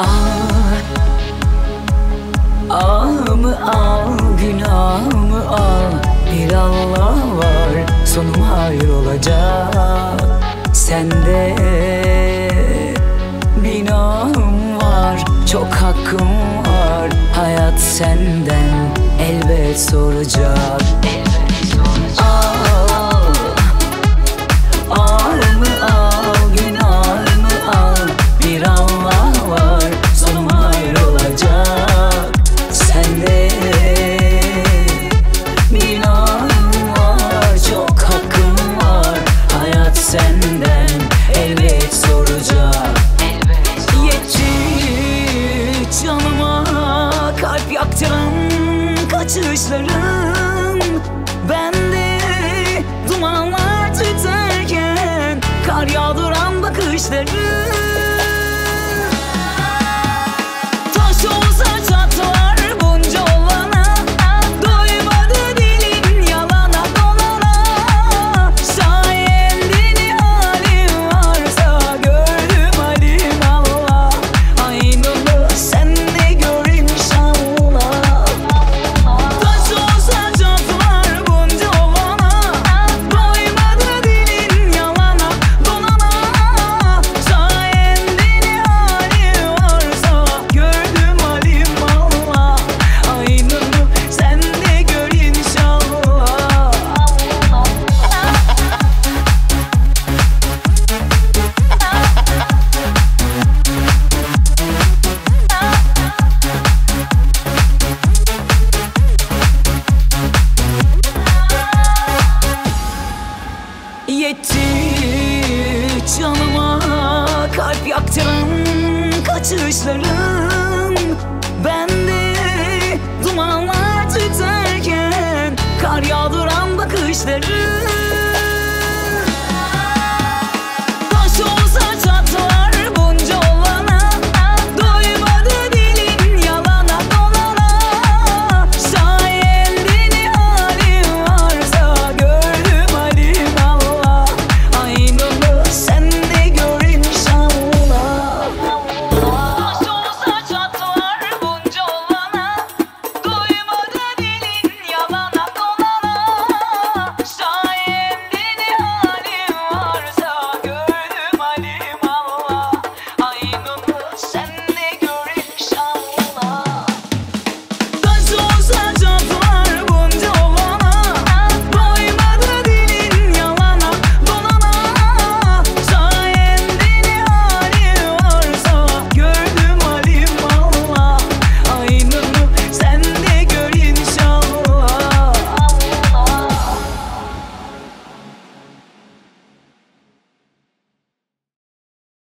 Ahımı al, günahımı al. Bir Allah var, sonum hayır olacak. Sende günahım var, çok hakkım var. Hayat senden elbet soracak. Al, ahımı al, günahımı al. Bir Allah var, sonum hayır olacak. Sende günahım var, çok hakkım var. Hayat senden elbet soracak. Yetti canıma kalp yaktıran kaçışların. Ben de dumanlar tüterken kar yağdıran bakışların. Taş olsa çatlar bunca olana, doymadı dilin yalana dolana. Sayende halim varsa gördüm halim Allah. Aynını sen de gör inşallah. Taş olsa çatlar bunca olana, doymadı dilin yalana dolana. Sayende halim varsa gördüm halim Allah. Aynını sen de gör inşallah. Yetti canıma kalp yaktıran kaçışların.